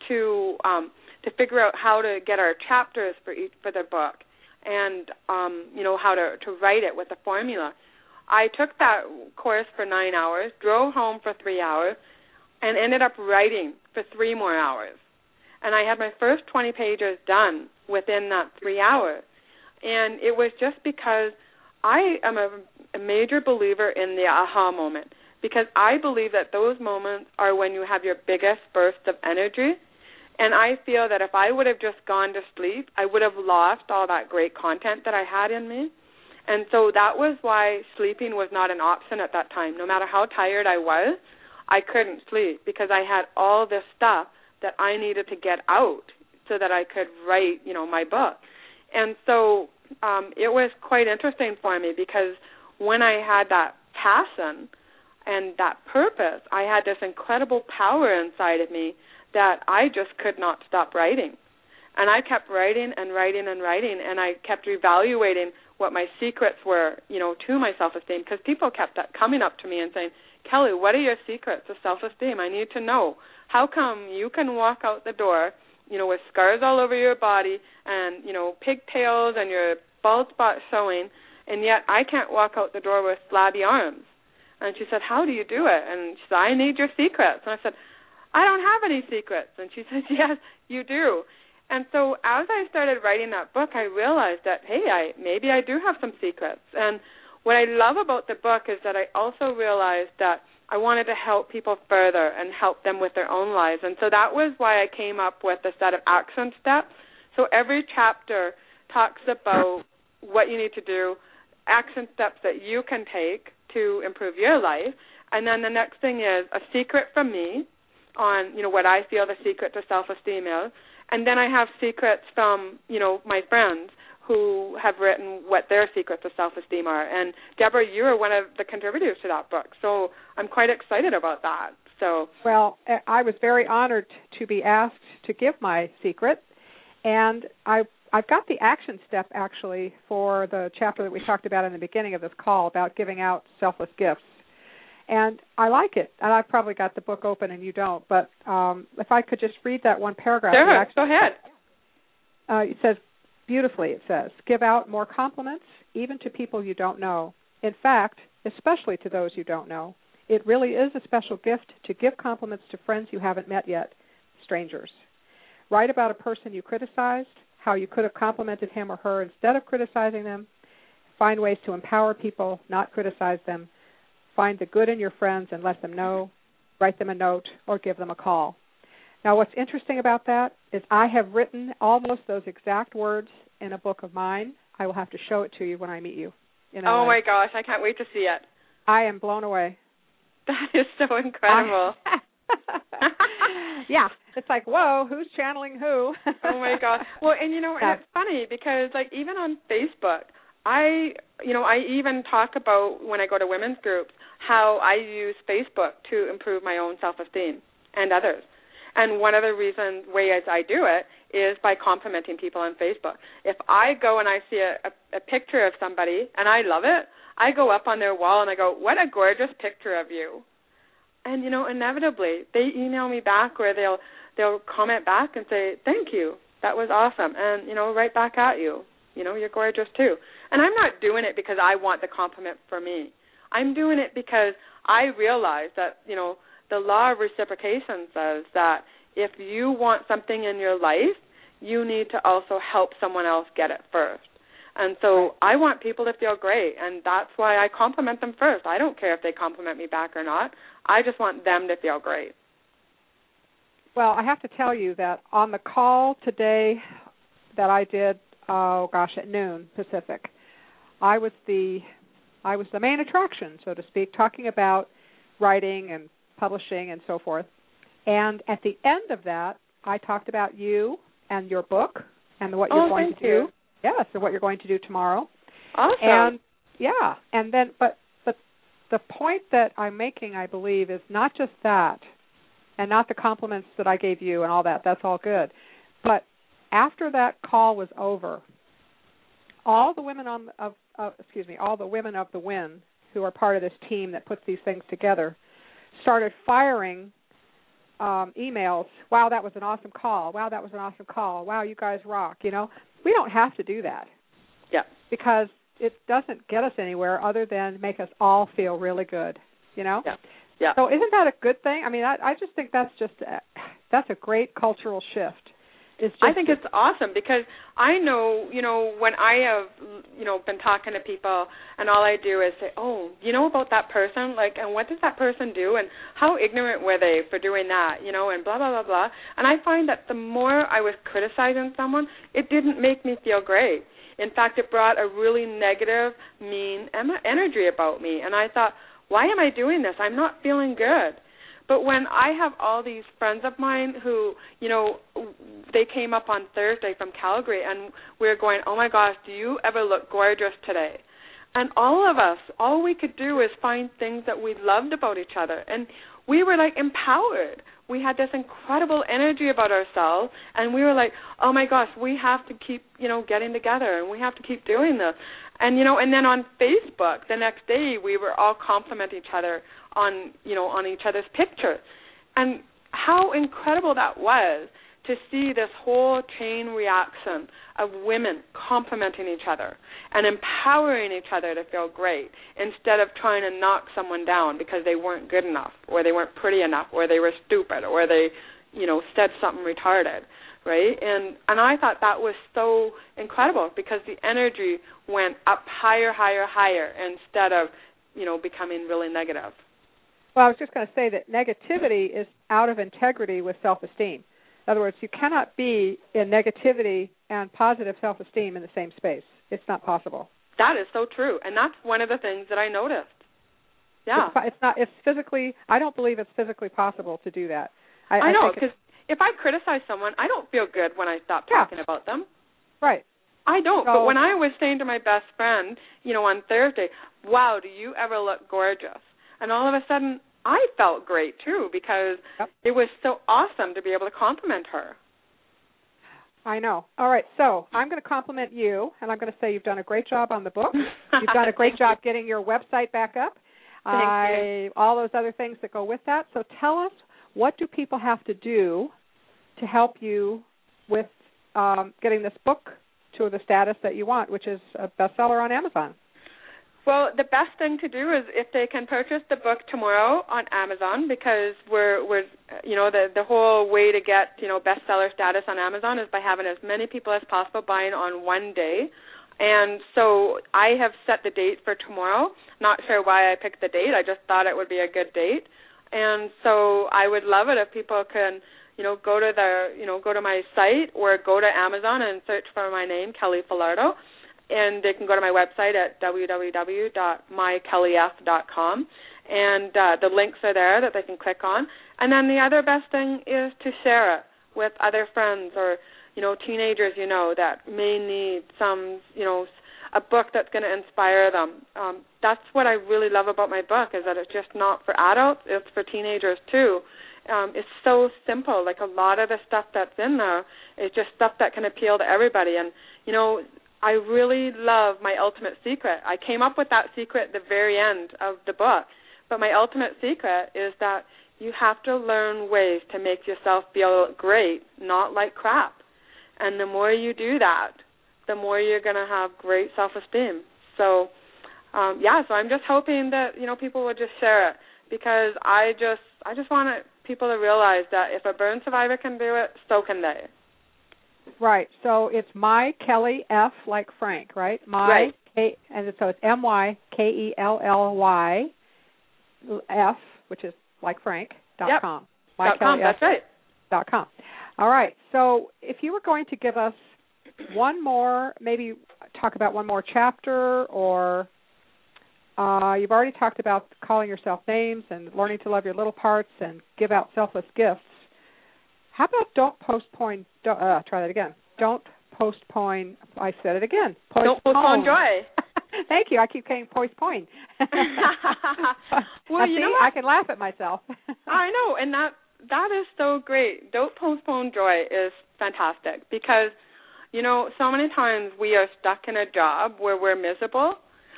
to um, to figure out how to get our chapters for each for the book, and um, you know how to, to write it with the formula. I took that course for nine hours, drove home for three hours, and ended up writing for three more hours. And I had my first twenty pages done within that three hours. And it was just because I am a, a major believer in the aha moment, because I believe that those moments are when you have your biggest burst of energy. And I feel that if I would have just gone to sleep, I would have lost all that great content that I had in me. And so that was why sleeping was not an option at that time. No matter how tired I was, I couldn't sleep because I had all this stuff that I needed to get out so that I could write, you know, my book. And so um, it was quite interesting for me because when I had that passion and that purpose, I had this incredible power inside of me that I just could not stop writing. And I kept writing and writing and writing, and I kept evaluating what my secrets were, you know, to my self-esteem, because people kept coming up to me and saying, Kelly, what are your secrets of self-esteem? I need to know. How come you can walk out the door, you know, with scars all over your body and, you know, pigtails and your bald spot showing, and yet I can't walk out the door with flabby arms? And she said, how do you do it? And she said, I need your secrets. And I said, I don't have any secrets. And she said, yes, you do. And so as I started writing that book, I realized that, hey, I maybe I do have some secrets. And what I love about the book is that I also realized that I wanted to help people further and help them with their own lives. And so that was why I came up with a set of action steps. So every chapter talks about what you need to do, action steps that you can take to improve your life. And then the next thing is a secret from me on, you know, what I feel the secret to self-esteem is. And then I have secrets from, you know, my friends who have written what their secrets of self-esteem are. And, Deborah, you are one of the contributors to that book, so I'm quite excited about that. So,
well, I was very honored to be asked to give my secret, and I, I've got the action step, actually, for the chapter that we talked about in the beginning of this call about giving out selfless gifts. And I like it, and I've probably got the book open and you don't, but um, if I could just read that one paragraph.
Sure, go ahead.
Uh, it says, beautifully, it says, give out more compliments, even to people you don't know. In fact, especially to those you don't know. It really is a special gift to give compliments to friends you haven't met yet, strangers. Write about a person you criticized, how you could have complimented him or her instead of criticizing them. Find ways to empower people, not criticize them. Find the good in your friends and let them know. Write them a note or give them a call. Now, what's interesting about that is I have written almost those exact words in a book of mine. I will have to show it to you when I meet you. you know,
oh, my gosh. I can't wait to see it.
I am blown away.
That is so incredible.
Yeah. It's like, whoa, who's channeling who?
Oh, my God. Well, and, you know, and it's funny because, like, even on Facebook, I, you know, I even talk about when I go to women's groups how I use Facebook to improve my own self-esteem and others. And one of the reasons, ways I do it is by complimenting people on Facebook. If I go and I see a, a, a picture of somebody and I love it, I go up on their wall and I go, what a gorgeous picture of you. And, you know, inevitably, they email me back or they'll they'll comment back and say, thank you, that was awesome. And, you know, right back at you. You know, you're gorgeous too. And I'm not doing it because I want the compliment for me. I'm doing it because I realize that, you know, the law of reciprocation says that if you want something in your life, you need to also help someone else get it first. And so I want people to feel great, and that's why I compliment them first. I don't care if they compliment me back or not. I just want them to feel great.
Well, I have to tell you that on the call today that I did, oh gosh, at noon Pacific, I was the I was the main attraction, so to speak, talking about writing and publishing and so forth. And at the end of that, I talked about you and your book and what you're
oh,
going
thank
to
you.
do. Yes, and what you're going to do tomorrow.
Awesome.
And yeah, and then but but the point that I'm making, I believe, is not just that, and not the compliments that I gave you and all that. That's all good. But after that call was over, all the women on of uh, excuse me, all the women of the Win who are part of this team that puts these things together started firing um, emails. Wow, that was an awesome call. Wow, that was an awesome call. Wow, you guys rock. You know, we don't have to do that.
Yeah.
Because it doesn't get us anywhere other than make us all feel really good. You know.
Yeah. Yeah.
So isn't that a good thing? I mean, I, I just think that's just a, that's a great cultural shift. It's just
I think it's awesome because I know, you know, when I have, you know, been talking to people and all I do is say, oh, you know about that person? Like, and what does that person do? And how ignorant were they for doing that, you know, and blah, blah, blah, blah. And I find that the more I was criticizing someone, it didn't make me feel great. In fact, it brought a really negative, mean em- energy about me. And I thought, why am I doing this? I'm not feeling good. But when I have all these friends of mine who, you know, they came up on Thursday from Calgary, and we're going, oh, my gosh, do you ever look gorgeous today? And all of us, all we could do is find things that we loved about each other. And we were, like, empowered. We had this incredible energy about ourselves, and we were like, oh, my gosh, we have to keep, you know, getting together, and we have to keep doing this. And, you know, and then on Facebook, the next day, we were all complimenting each other on, you know, on each other's pictures. And how incredible that was to see this whole chain reaction of women complimenting each other and empowering each other to feel great instead of trying to knock someone down because they weren't good enough or they weren't pretty enough or they were stupid or they, you know, said something retarded, right? And and I thought that was so incredible because the energy went up higher, higher, higher instead of, you know, becoming really negative.
Well, I was just going to say that negativity is out of integrity with self-esteem. In other words, you cannot be in negativity and positive self-esteem in the same space. It's not possible.
That is so true, and that's one of the things that I noticed. Yeah.
It's, it's not. It's physically, I don't believe it's physically possible to do that. I,
I know,
I
because if I criticize someone, I don't feel good when I stop
yeah.
talking about them.
Right.
I don't,
so,
but when I was saying to my best friend, you know, on Thursday, wow, do you ever look gorgeous? And all of a sudden, I felt great, too, because
yep.
it was so awesome to be able to compliment her.
I know. All right, so I'm going to compliment you, and I'm going to say you've done a great job on the book. You've done a great job getting your website back up.
Thank
I,
you.
All those other things that go with that. So tell us, what do people have to do to help you with um, getting this book to the status that you want, which is a bestseller on Amazon?
Well, the best thing to do is if they can purchase the book tomorrow on Amazon, because we're we're you know the the whole way to get you know bestseller status on Amazon is by having as many people as possible buying on one day. And so I have set the date for tomorrow. Not sure why I picked the date. I just thought it would be a good date. And so I would love it if people can you know go to the you know go to my site or go to Amazon and search for my name, Kelly Filardo. And they can go to my website at w w w dot my kelly f dot com, and uh, the links are there that they can click on. And then the other best thing is to share it with other friends or, you know, teenagers you know that may need some, you know, a book that's going to inspire them. Um, that's what I really love about my book is that it's just not for adults, it's for teenagers too. Um, it's so simple. Like a lot of the stuff that's in there is just stuff that can appeal to everybody. And, you know, I really love my ultimate secret. I came up with that secret at the very end of the book. But my ultimate secret is that you have to learn ways to make yourself feel great, not like crap. And the more you do that, the more you're going to have great self-esteem. So, um, yeah, so I'm just hoping that, you know, people will just share it because I just I just want people to realize that if a burn survivor can do it, so can they.
Right. So it's My Kelly F like Frank, right? My
right.
K, and so it's M Y K E L L Y F, which is like Frank dot
yep.
com.
My dot com. That's right.
Dot com. All right. So if you were going to give us one more, maybe talk about one more chapter, or uh, you've already talked about calling yourself names and learning to love your little parts and give out selfless gifts. How about don't postpone, don't, uh, try that again. Don't postpone, I said it again. Postpone.
Don't postpone joy.
Thank you. I keep saying postpone.
Well,
now,
you
see,
know what?
I can laugh at myself.
I know, and that that is so great. Don't postpone joy is fantastic because, you know, so many times we are stuck in a job where we're miserable,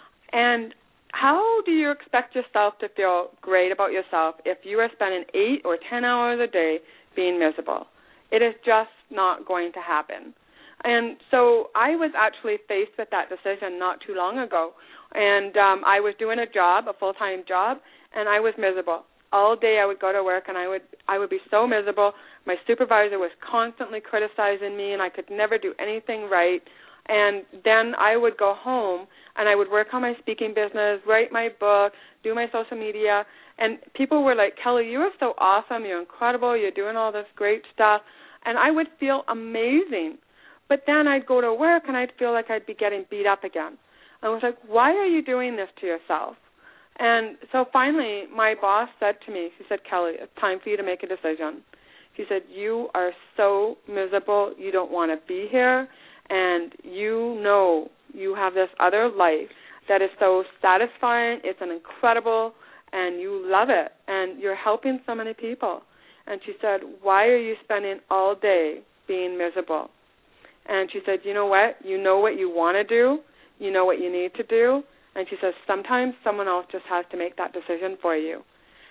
and how do you expect yourself to feel great about yourself if you are spending eight or ten hours a day being miserable? It is just not going to happen. And so I was actually faced with that decision not too long ago. And um, I was doing a job, a full-time job, and I was miserable. All day I would go to work, and I would I would be so miserable. My supervisor was constantly criticizing me, and I could never do anything right. And then I would go home, and I would work on my speaking business, write my book, do my social media. And people were like, Kelly, you are so awesome. You're incredible. You're doing all this great stuff. And I would feel amazing. But then I'd go to work, and I'd feel like I'd be getting beat up again. I was like, why are you doing this to yourself? And so finally my boss said to me, she said, Kelly, it's time for you to make a decision. She said, you are so miserable, you don't want to be here, and you know you have this other life that is so satisfying, it's an incredible, and you love it, and you're helping so many people. And she said, why are you spending all day being miserable? And she said, you know what? You know what you want to do. You know what you need to do. And she says, sometimes someone else just has to make that decision for you.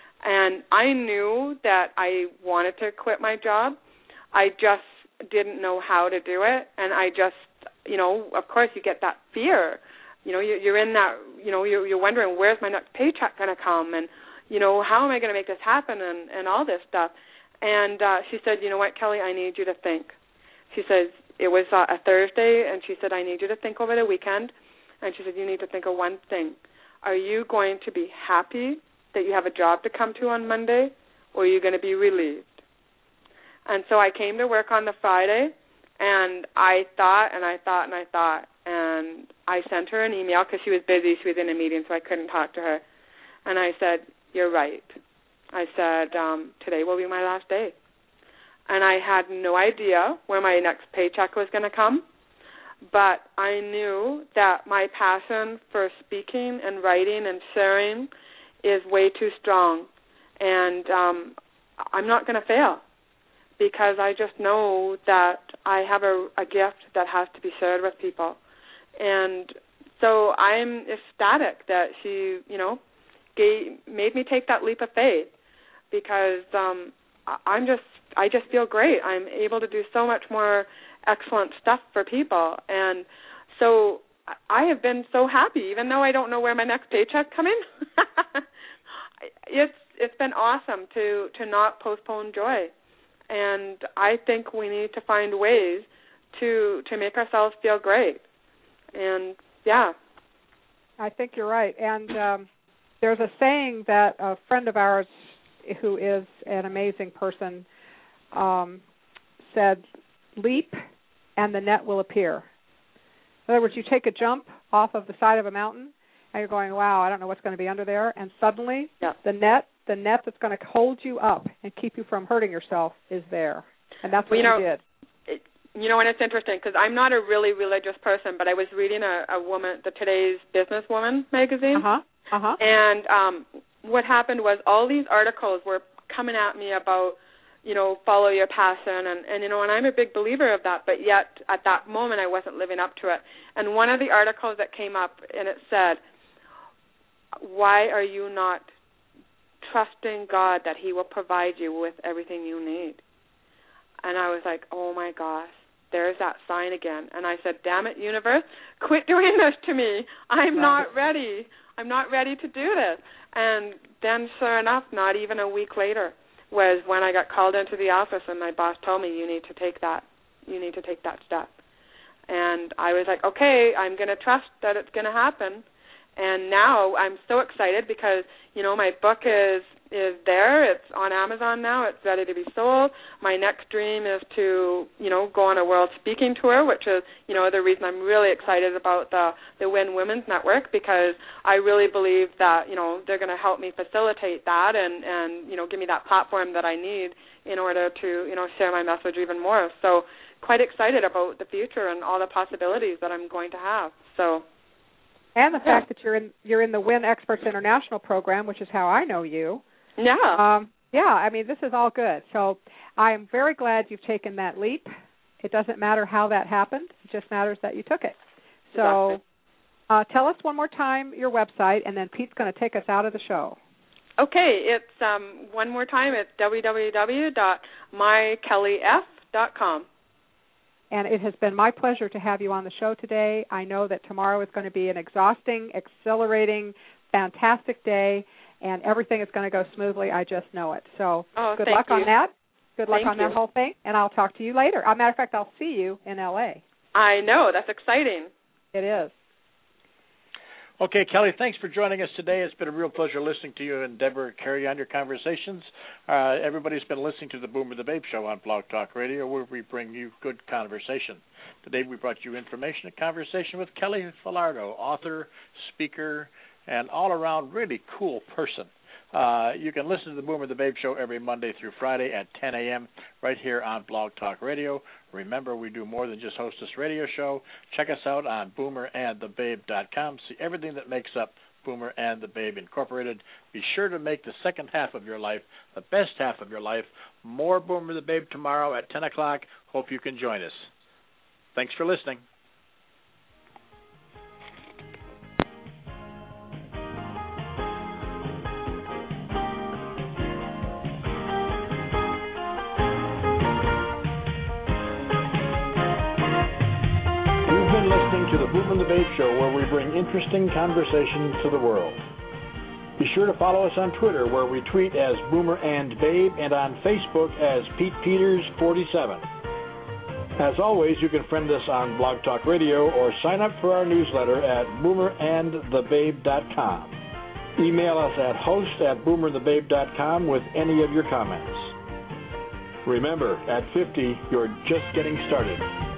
And I knew that I wanted to quit my job. I just didn't know how to do it. And I just, you know, of course you get that fear. You know, you're in that, you know, you're, you're wondering, where's my next paycheck going to come? And, you know, how am I going to make this happen and, and all this stuff? And uh, she said, you know what, Kelly, I need you to think. She says, it was uh, a Thursday, and she said, I need you to think over the weekend. And she said, you need to think of one thing. Are you going to be happy that you have a job to come to on Monday, or are you going to be relieved? And so I came to work on the Friday, and I thought and I thought and I thought, and I sent her an email because she was busy. She was in a meeting, so I couldn't talk to her. And I said, you're right. I said, um, today will be my last day. And I had no idea where my next paycheck was going to come, but I knew that my passion for speaking and writing and sharing is way too strong, and um, I'm not going to fail because I just know that I have a, a gift that has to be shared with people. And so I'm ecstatic that she, you know, gave, made me take that leap of faith because um, I'm just, I just feel great. I'm able to do so much more excellent stuff for people. And so I have been so happy, even though I don't know where my next paycheck comes in. it's it's been awesome to, to not postpone joy. And I think we need to find ways to to make ourselves feel great. And, yeah.
I think you're right. And um, there's a saying that a friend of ours who is an amazing person um, said, leap and the net will appear. In other words, you take a jump off of the side of a mountain and you're going, wow, I don't know what's going to be under there. And suddenly
yeah.
the net, the net that's going to hold you up and keep you from hurting yourself is there. And that's what
well, you know,
you did.
It, you know, and it's interesting because I'm not a really religious person, but I was reading a, a woman, the Today's Businesswoman magazine.
Uh-huh, uh-huh.
And um, what happened was all these articles were coming at me about, you know, follow your passion. And, and, you know, and I'm a big believer of that, but yet at that moment I wasn't living up to it. And one of the articles that came up, and it said, why are you not trusting God that he will provide you with everything you need? And I was like, oh, my gosh, there's that sign again. And I said, damn it, universe, quit doing this to me. I'm right. not ready. I'm not ready to do this. And then, sure enough, not even a week later was when I got called into the office and my boss told me, you need to take that. You need to take that step. And I was like, okay, I'm going to trust that it's going to happen. And now I'm so excited because, you know, my book is is there. It's on Amazon now. It's ready to be sold. My next dream is to, you know, go on a world speaking tour, which is, you know, the reason I'm really excited about the, the Win Women's Network, because I really believe that, you know, they're going to help me facilitate that and, and, you know, give me that platform that I need in order to, you know, share my message even more. So quite excited about the future and all the possibilities that I'm going to have. So,
and the
yeah.
fact that you're in you're in the Win Experts International program, which is how I know you.
Yeah.
Um, yeah, I mean, this is all good. So I am very glad you've taken that leap. It doesn't matter how that happened. It just matters that you took it. So
exactly.
uh, tell us one more time your website, and then Pete's going to take us out of the show.
Okay, it's um, one more time. It's w w w dot my kelly f dot com.
And it has been my pleasure to have you on the show today. I know that tomorrow is going to be an exhausting, exhilarating, fantastic day, and everything is going to go smoothly. I just know it. So
oh,
good
thank
luck
you.
on that. Good luck
thank
on
you.
that whole thing, and I'll talk to you later. As a matter of fact, I'll see you in L A.
I know. That's exciting.
It is.
Okay, Kelly, thanks for joining us today. It's been a real pleasure listening to you and Deborah carry on your conversations. Uh, everybody's been listening to the Boomer the Babe Show on Blog Talk Radio, where we bring you good conversation. Today we brought you information and conversation with Kelly Falardo, author, speaker, and all-around really cool person. Uh, you can listen to the Boomer the Babe Show every Monday through Friday at ten a.m. right here on Blog Talk Radio. Remember, we do more than just host this radio show. Check us out on boomer and the babe dot com. See everything that makes up Boomer and the Babe Incorporated. Be sure to make the second half of your life the best half of your life. More Boomer the Babe tomorrow at ten o'clock. Hope you can join us. Thanks for listening. Listening to the Boomer and the Babe Show, where we bring interesting conversations to the world. Be sure to follow us on Twitter, where we tweet as Boomer and Babe, and on Facebook as Pete Peters forty-seven. As always, you can friend us on Blog Talk Radio or sign up for our newsletter at boomer and the babe dot com. Email us at host at boomer and the babe dot com with any of your comments. Remember, at fifty, you're just getting started.